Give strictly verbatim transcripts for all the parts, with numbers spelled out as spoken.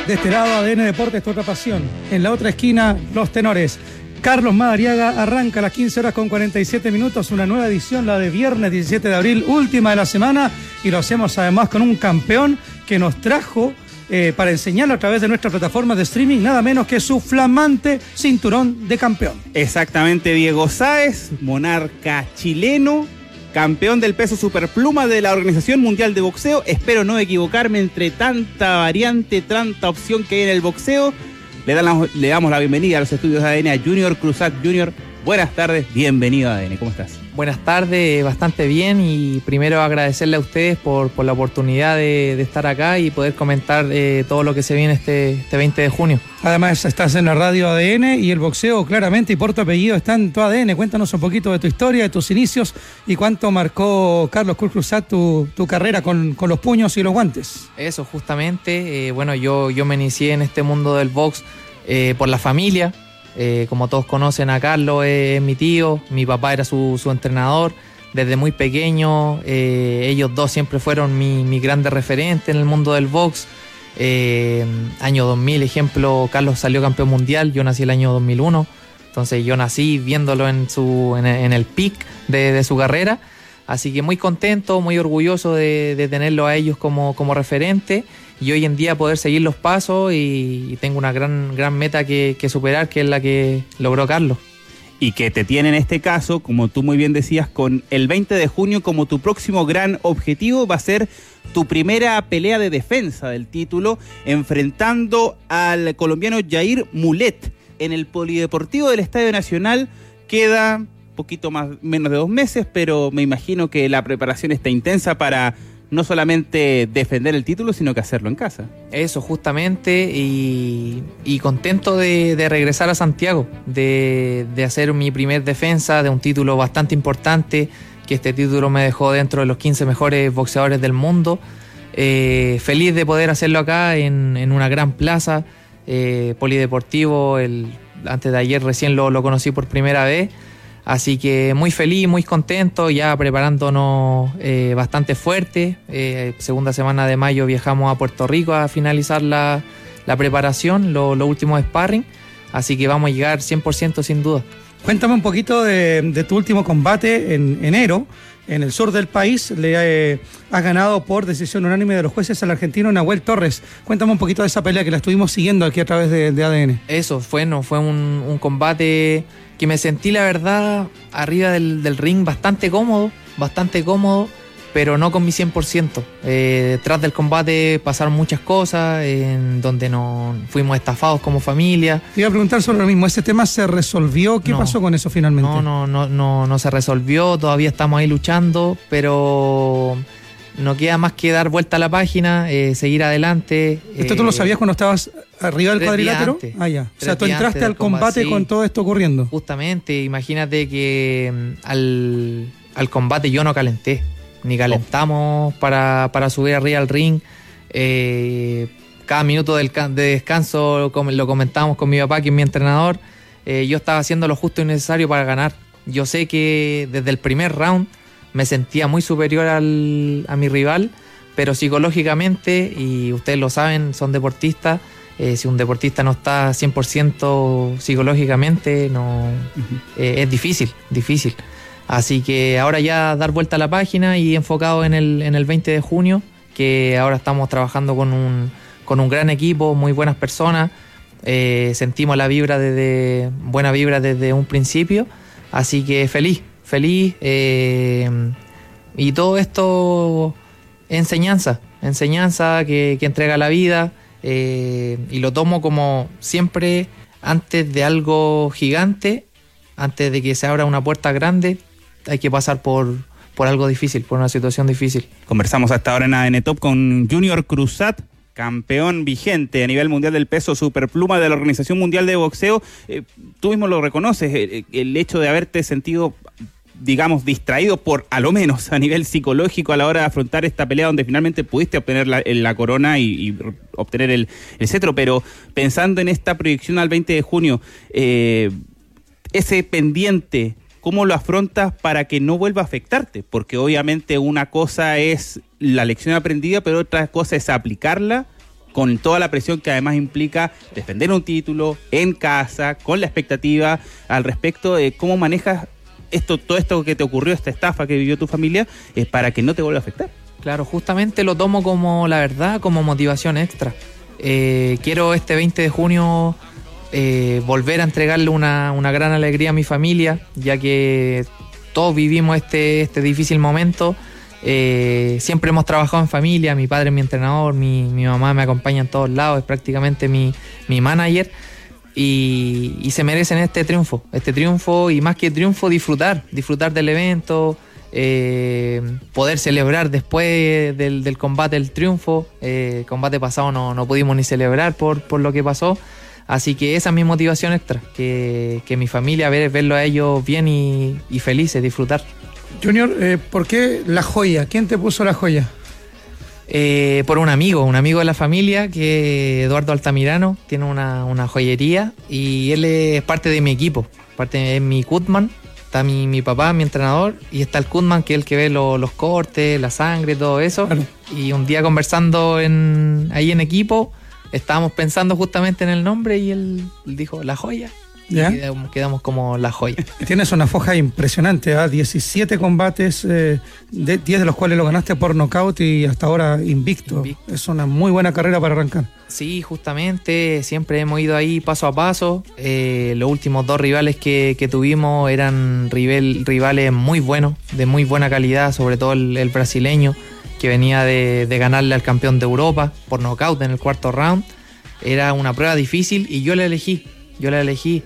De este lado, A D N Deportes, tu otra pasión. En la otra esquina, los tenores. Carlos Madariaga arranca a las quince horas con cuarenta y siete minutos, una nueva edición, la de viernes diecisiete de abril, última de la semana, y lo hacemos además con un campeón que nos trajo eh, para enseñarlo a través de nuestra plataforma de streaming, nada menos que su flamante cinturón de campeón. Exactamente, Diego Sáez, monarca chileno, campeón del peso superpluma de la Organización Mundial de Boxeo. Espero no equivocarme entre tanta variante, tanta opción que hay en el boxeo. Le, dan la, le damos la bienvenida a los estudios de A D N a Junior Cruzat. Junior, buenas tardes, bienvenido a A D N, ¿cómo estás? Buenas tardes, bastante bien, y primero agradecerle a ustedes por, por la oportunidad de, de estar acá y poder comentar eh, todo lo que se viene este, este veinte de junio. Además estás en la radio A D N y el boxeo claramente y por tu apellido está en tu A D N. Cuéntanos un poquito de tu historia, de tus inicios y cuánto marcó Carlos Cruzat tu, tu carrera con, con los puños y los guantes. Eso, justamente, eh, bueno, yo, yo me inicié en este mundo del box eh, por la familia. Eh, como todos conocen, a Carlos es, es mi tío, mi papá era su, su entrenador desde muy pequeño. Eh, ellos dos siempre fueron mi, mi grande referente en el mundo del box. Eh, año dos mil, ejemplo, Carlos salió campeón mundial, yo nací el año dos mil uno, entonces yo nací viéndolo en, su, en, en el peak de, de su carrera, así que muy contento, muy orgulloso de, de tenerlo a ellos como, como referente. Y hoy en día poder seguir los pasos y, y tengo una gran, gran meta que, que superar, que es la que logró Carlos. Y que te tiene en este caso, como tú muy bien decías, con el veinte de junio como tu próximo gran objetivo. Va a ser tu primera pelea de defensa del título, enfrentando al colombiano Jair Mulet en el Polideportivo del Estadio Nacional. Queda poquito más, menos de dos meses, pero me imagino que la preparación está intensa para no solamente defender el título, sino que hacerlo en casa. Eso, justamente, y, y contento de, de regresar a Santiago, de, de hacer mi primer defensa de un título bastante importante, que este título me dejó dentro de los quince mejores boxeadores del mundo. Eh, feliz de poder hacerlo acá en, en una gran plaza, eh, Polideportivo. El, antes de ayer recién lo, lo conocí por primera vez. Así que muy feliz, muy contento, ya preparándonos eh, bastante fuerte. Eh, segunda semana de mayo viajamos a Puerto Rico a finalizar la, la preparación, los lo últimos sparring. Así que vamos a llegar cien por ciento sin duda. Cuéntame un poquito de, de tu último combate en enero, en el sur del país. Le eh, has ganado por decisión unánime de los jueces al argentino Nahuel Torres. Cuéntame un poquito de esa pelea que la estuvimos siguiendo aquí a través de, de A D N. Eso, fue, no, fue un, un combate que me sentí, la verdad, arriba del, del ring bastante cómodo, bastante cómodo, pero no con mi cien por ciento. Eh, detrás del combate pasaron muchas cosas, en donde nos fuimos estafados como familia. Te iba a preguntar sobre lo mismo, ¿ese tema se resolvió? ¿Qué no, pasó con eso finalmente? No, no, no, no, no se resolvió, todavía estamos ahí luchando, pero no queda más que dar vuelta a la página, eh, seguir adelante. ¿Esto eh, tú lo sabías cuando estabas arriba del cuadrilátero? Antes, ah, ya. O sea, tú entraste al combate, combate con todo esto ocurriendo. Justamente, imagínate que al, al combate yo no calenté, ni calentamos oh. para, para subir arriba al ring. Eh, cada minuto del, de descanso lo comentábamos con mi papá, que es mi entrenador. Eh, yo estaba haciendo lo justo y necesario para ganar. Yo sé que desde el primer round me sentía muy superior al, a mi rival, pero psicológicamente, y ustedes lo saben, son deportistas, eh, si un deportista no está cien por ciento psicológicamente, no, uh-huh. eh, es difícil, difícil. Así que ahora ya dar vuelta a la página y enfocado en el, en el veinte de junio, que ahora estamos trabajando con un, con un gran equipo, muy buenas personas, eh, sentimos la vibra desde, buena vibra desde un principio, así que feliz. Feliz, eh, y todo esto enseñanza, enseñanza que, que entrega la vida, eh, y lo tomo como siempre, antes de algo gigante, antes de que se abra una puerta grande, hay que pasar por, por algo difícil, por una situación difícil. Conversamos hasta ahora en A D N Top con Junior Cruzat, campeón vigente a nivel mundial del peso superpluma de la Organización Mundial de Boxeo. Eh, tú mismo lo reconoces, el, el hecho de haberte sentido, digamos, distraído por, a lo menos a nivel psicológico, a la hora de afrontar esta pelea donde finalmente pudiste obtener la, la corona y, y obtener el, el cetro, pero pensando en esta proyección al veinte de junio, eh, ese pendiente, ¿cómo lo afrontas para que no vuelva a afectarte? Porque obviamente una cosa es la lección aprendida, pero otra cosa es aplicarla con toda la presión que además implica defender un título en casa, con la expectativa al respecto de cómo manejas esto, todo esto que te ocurrió, esta estafa que vivió tu familia, eh, para que no te vuelva a afectar. Claro, justamente lo tomo como, la verdad, como motivación extra. Eh, quiero este veinte de junio eh, volver a entregarle una, una gran alegría a mi familia, ya que todos vivimos este, este difícil momento. Eh, siempre hemos trabajado en familia, mi padre es mi entrenador, mi, mi mamá me acompaña en todos lados, es prácticamente mi, mi manager, y, y se merecen este triunfo, este triunfo y más que triunfo, disfrutar, disfrutar del evento, eh, poder celebrar después del, del combate el triunfo. Eh, el combate pasado no, no pudimos ni celebrar por, por lo que pasó, así que esa es mi motivación extra, que, que mi familia, ver, verlo a ellos bien y, y felices, disfrutar. Junior, eh, ¿por qué la joya? ¿Quién te puso la joya? Eh, por un amigo, un amigo de la familia, que Eduardo Altamirano, tiene una, una joyería y él es parte de mi equipo, parte es mi Cutman, está mi, mi papá, mi entrenador, y está el Cutman, que es el que ve lo, los cortes, la sangre, todo eso. Claro. Y un día conversando en, ahí en equipo, estábamos pensando justamente en el nombre y él, él dijo la joya. ¿Ya? Y quedamos, quedamos como la joya. Tienes una foja impresionante, ¿eh? diecisiete combates, eh, de, diez de los cuales lo ganaste por nocaut y hasta ahora invicto. invicto. Es una muy buena carrera para arrancar. Sí, justamente, siempre hemos ido ahí paso a paso. Eh, los últimos dos rivales que, que tuvimos eran rival, rivales muy buenos, de muy buena calidad, sobre todo el, el brasileño, que venía de, de ganarle al campeón de Europa por nocaut en el cuarto round. Era una prueba difícil y yo la elegí, yo la elegí.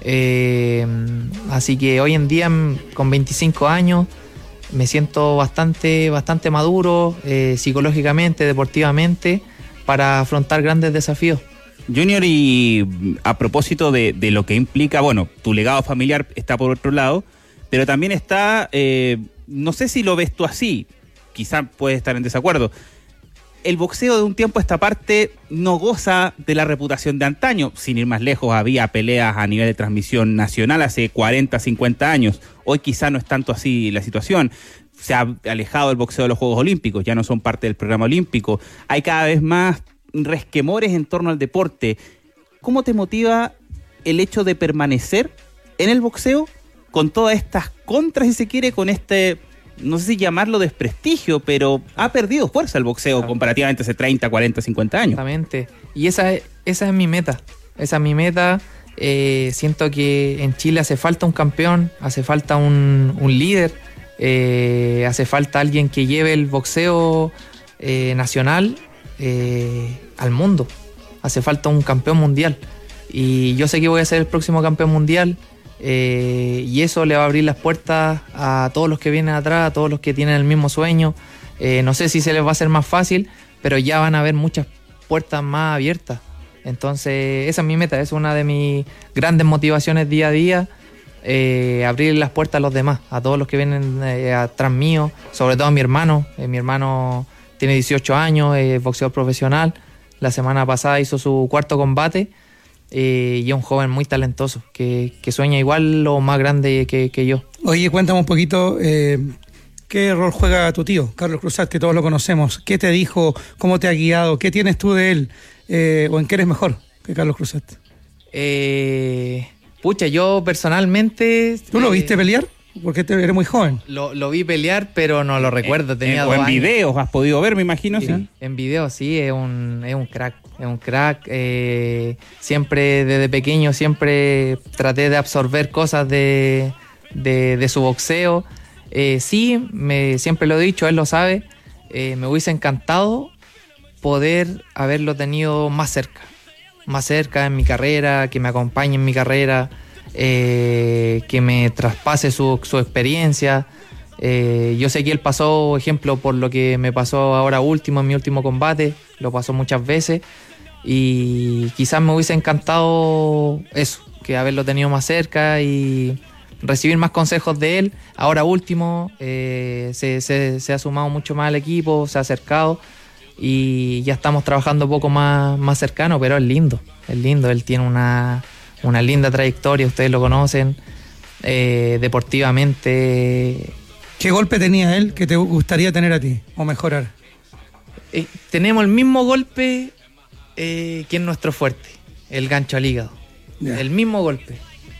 Eh, así que hoy en día, con veinticinco años, me siento bastante, bastante maduro, eh, psicológicamente, deportivamente, para afrontar grandes desafíos. Junior, y a propósito de, de lo que implica, bueno, tu legado familiar está por otro lado, pero también está, eh, no sé si lo ves tú así, quizá puedes estar en desacuerdo. El boxeo de un tiempo a esta parte no goza de la reputación de antaño. Sin ir más lejos, había peleas a nivel de transmisión nacional hace cuarenta, cincuenta años. Hoy quizá no es tanto así la situación. Se ha alejado el boxeo de los Juegos Olímpicos, ya no son parte del programa olímpico. Hay cada vez más resquemores en torno al deporte. ¿Cómo te motiva el hecho de permanecer en el boxeo con todas estas contras, si se quiere, con este... no sé si llamarlo desprestigio, pero ha perdido fuerza el boxeo, claro, comparativamente hace treinta, cuarenta, cincuenta años. Exactamente. Y esa es, esa es mi meta. Esa es mi meta. Eh, siento que en Chile hace falta un campeón, hace falta un, un líder, eh, hace falta alguien que lleve el boxeo eh, nacional eh, al mundo. Hace falta un campeón mundial. Y yo sé que voy a ser el próximo campeón mundial. Eh, y eso le va a abrir las puertas a todos los que vienen atrás, a todos los que tienen el mismo sueño. Eh, no sé si se les va a hacer más fácil, pero ya van a haber muchas puertas más abiertas. Entonces esa es mi meta, es una de mis grandes motivaciones día a día, eh, abrir las puertas a los demás, a todos los que vienen eh, atrás mío, sobre todo a mi hermano. Eh, mi hermano tiene dieciocho años, es boxeador profesional, la semana pasada hizo su cuarto combate. Eh, y es un joven muy talentoso que, que sueña igual o más grande que, que yo. Oye, cuéntame un poquito, eh, ¿qué rol juega tu tío, Carlos Cruzat, que todos lo conocemos? ¿Qué te dijo? ¿Cómo te ha guiado? ¿Qué tienes tú de él? Eh, ¿O en qué eres mejor que Carlos Cruzat? Eh, pucha, yo personalmente... ¿Tú lo viste eh, pelear? Porque te, eres muy joven. Lo, lo vi pelear, pero no lo recuerdo. Tenía eh, dos o en años. videos has podido ver, me imagino. Sí, sí. En videos, sí, es un, es un crack. Es un crack. Eh, siempre, desde pequeño, siempre traté de absorber cosas de, de, de su boxeo. Eh, sí, me, siempre lo he dicho, él lo sabe. Eh, me hubiese encantado poder haberlo tenido más cerca. Más cerca en mi carrera, que me acompañe en mi carrera. Eh, que me traspase su, su experiencia. Eh, yo sé que él pasó, ejemplo, por lo que me pasó ahora último, en mi último combate, lo pasó muchas veces y quizás me hubiese encantado eso, que haberlo tenido más cerca y recibir más consejos de él. Ahora último, eh, se, se, se ha sumado mucho más al equipo, se ha acercado y ya estamos trabajando un poco más, más cercano, pero es lindo, es lindo, él tiene una... una linda trayectoria, ustedes lo conocen, eh, deportivamente. ¿Qué golpe tenía él que te gustaría tener a ti o mejorar? Eh, tenemos el mismo golpe eh, que es nuestro fuerte, el gancho al hígado. Ya. El mismo golpe,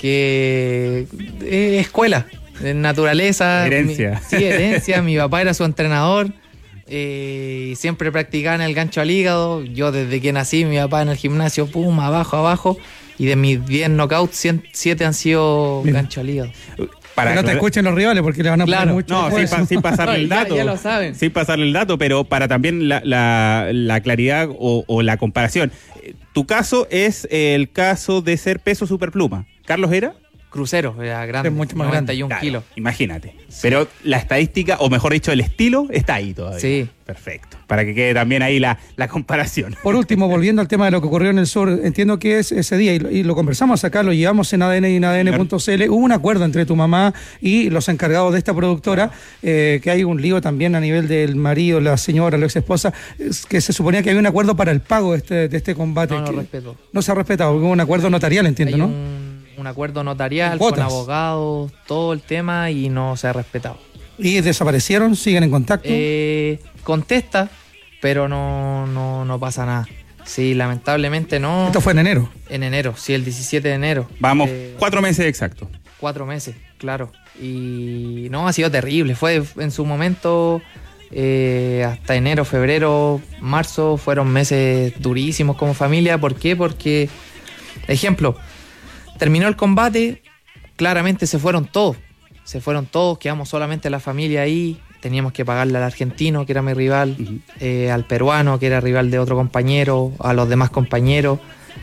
que es escuela, es naturaleza. Herencia. Mi, sí, herencia. Mi papá era su entrenador. Eh, siempre practicaban el gancho al hígado. Yo desde que nací, mi papá en el gimnasio, pum, abajo, abajo. Y de mis diez knockouts, siete han sido Mira. gancho al hígado. Para que no te aclarar- escuchen los rivales porque le van a poner Claro. mucho. No, sin, peso. pa- sin pasarle el Ya- dato. ya lo saben. Sin pasarle el dato, pero para también la, la- la claridad o, o la comparación. Eh, Tu caso es el caso de ser peso superpluma. ¿Carlos era? Crucero, era grande, Es mucho más noventa y uno Claro, kilos. imagínate. Pero la estadística, o mejor dicho, el estilo, está ahí todavía. Sí. Perfecto. Para que quede también ahí la, la comparación. Por último, volviendo al tema de lo que ocurrió en el sur, entiendo que es ese día, y lo, y lo conversamos acá, lo llevamos en A D N y en A D N punto C L, hubo un acuerdo entre tu mamá y los encargados de esta productora, eh, que hay un lío también a nivel del marido, la señora, la ex esposa, es que se suponía que había un acuerdo para el pago de este, de este combate. No, no que respeto. no se ha respetado, hubo un acuerdo notarial, entiendo, Hay ¿no? un, un acuerdo notarial Cuotas. con abogados, todo el tema, y no se ha respetado. ¿Y desaparecieron? ¿Siguen en contacto? Eh, contesta, pero no, no, no pasa nada. Sí, lamentablemente no. Esto fue en enero. En enero, sí, el diecisiete de enero. Vamos, Eh, cuatro meses exactos. Cuatro meses, claro. Y no, ha sido terrible. Fue en su momento, eh, hasta enero, febrero, marzo, fueron meses durísimos como familia. ¿Por qué? Porque, ejemplo, terminó el combate, claramente se fueron todos. Se fueron todos, quedamos solamente la familia ahí. Teníamos que pagarle al argentino, que era mi rival, Ujú. eh, al peruano, que era rival de otro compañero, a los demás compañeros,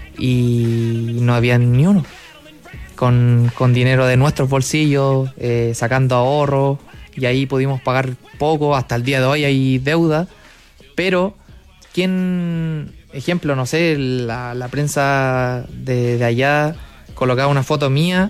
y no había ni uno. Con, con dinero de nuestros bolsillos, eh, sacando ahorros, y ahí pudimos pagar poco. Hasta el día de hoy hay deuda, pero ¿quién, ejemplo, no sé, la, la prensa de, de allá colocaba una foto mía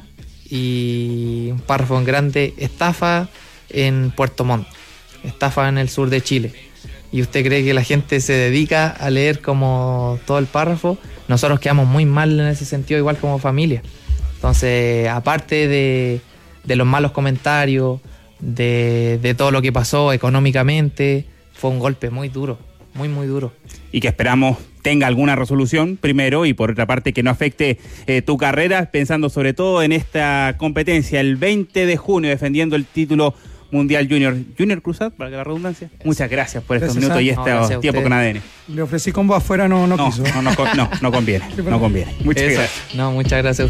y un párrafo en grande: estafa en Puerto Montt, estafa en el sur de Chile? ¿Y usted cree que la gente se dedica a leer como todo el párrafo? Nosotros quedamos muy mal en ese sentido, igual como familia. Entonces, aparte de, de los malos comentarios, de, de todo lo que pasó económicamente, fue un golpe muy duro, muy, muy duro. Y que esperamos tenga alguna resolución primero, y por otra parte que no afecte eh, tu carrera, pensando sobre todo en esta competencia el veinte de junio, defendiendo el título mundial junior. Junior Cruzat, para que la redundancia. Muchas gracias por estos Gracias, minutos y no, este gracias a tiempo ustedes. con A D N. Le ofrecí combo afuera, no, no, No, quiso. no, no, no, no conviene, no conviene. Muchas Eso. gracias. No, muchas gracias a